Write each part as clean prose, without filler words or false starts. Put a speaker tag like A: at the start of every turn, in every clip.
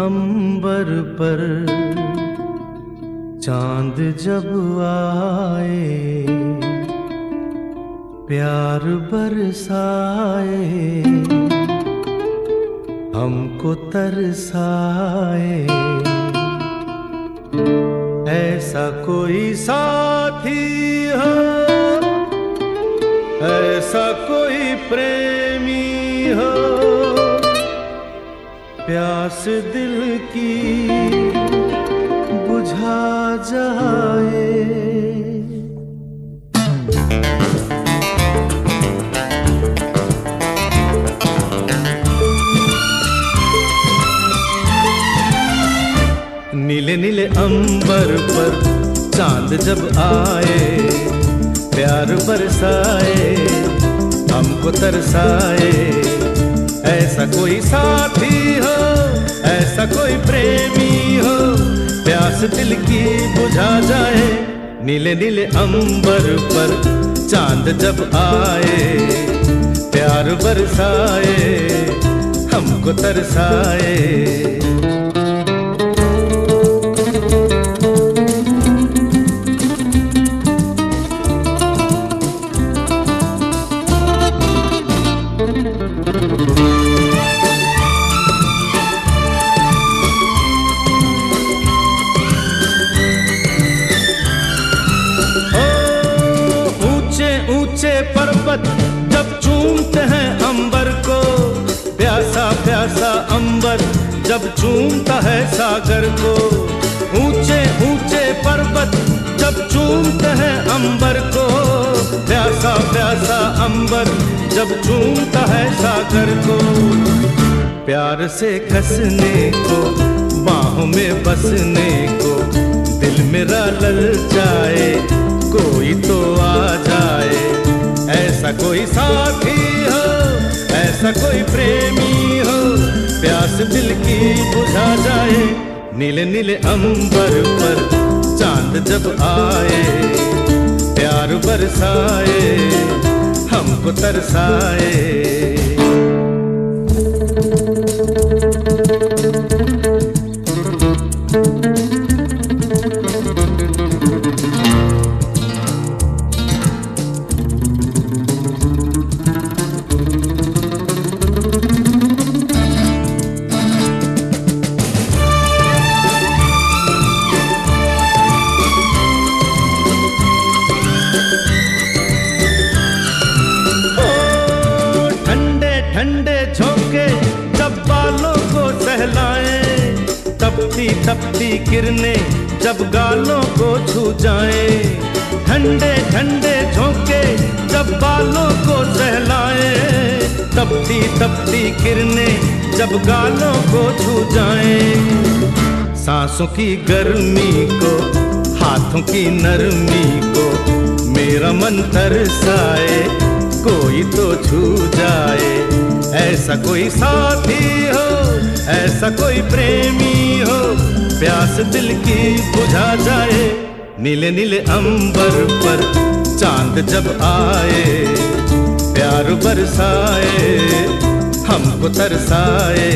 A: अंबर पर चांद जब आए, प्यार बरसाए, हमको तरसाए। ऐसा कोई साथी हो, ऐसा कोई प्रेमी हो, प्यास दिल की बुझा जाए। नीले नीले अंबर पर चांद जब आए, प्यार बरसाए, हमको तरसाए। ऐसा कोई साथी हो, ऐसा कोई प्रेमी हो, प्यास दिल की बुझा जाए। नीले नीले अंबर पर चांद जब आए, प्यार बरसाए, हमको तरसाए। ऊंचे पर्वत जब चूमते हैं अंबर को, प्यासा प्यासा अंबर जब चूमता है सागर को। ऊंचे ऊंचे पर्वत जब चूमते हैं अंबर को, प्यासा प्यासा अंबर जब चूमता है सागर को। प्यार से कसने को, बाहों में बसने को, दिल मेरा ललचाए, कोई तो आ जाए। ऐसा कोई साथी हो, ऐसा कोई प्रेमी हो, प्यास दिल की बुझा जाए। नीले नीले अंबर पर चांद जब आए, प्यार बरसाए, हमको तरसाए। ठंडे झोंके जब बालों को सहलाए, तपती तपती किरणें जब गालों को छू जाए। ठंडे ठंडे झोंके जब बालों को सहलाए, तपती तपती किरणें जब गालों को छू जाए। सांसों की गर्मी को, हाथों की नरमी को, मेरा मन तरसाए, कोई तो छू जाए। ऐसा कोई साथी हो, ऐसा कोई प्रेमी हो, प्यास दिल की बुझा जाए। नीले नीले अंबर पर चांद जब आए, प्यार बरसाए, हमको तरसाए।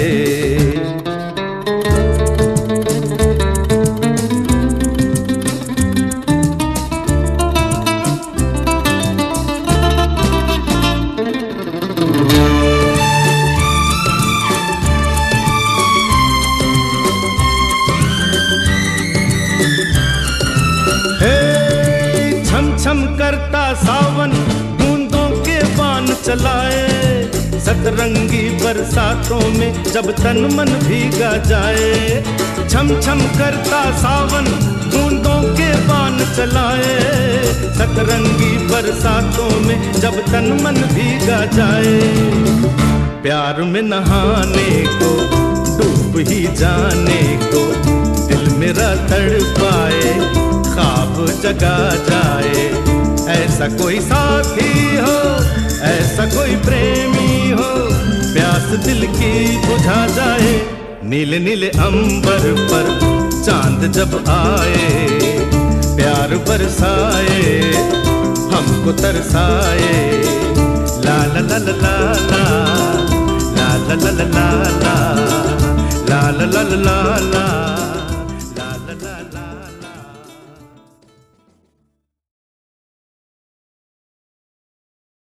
A: छम करता सावन बूंदों के बाण चलाए, सतरंगी बरसातों में जब तन मन भीगा जाए। छम छम करता सावन बूंदों के बाण चलाए, सतरंगी बरसातों में जब तन मन भीगा जाए। प्यार में नहाने को, डूब ही जाने को, दिल मेरा तड़पाए, ख्वाब जगा जाए। ऐसा कोई साथी हो, ऐसा कोई प्रेमी हो, प्यास दिल की बुझा जाए। नीले नीले अंबर पर चांद जब आए, प्यार बरसाए, हमको तरसाए। ला ला ला ला ला ला ला ला ला ला ला ला ला ला ला ला ला।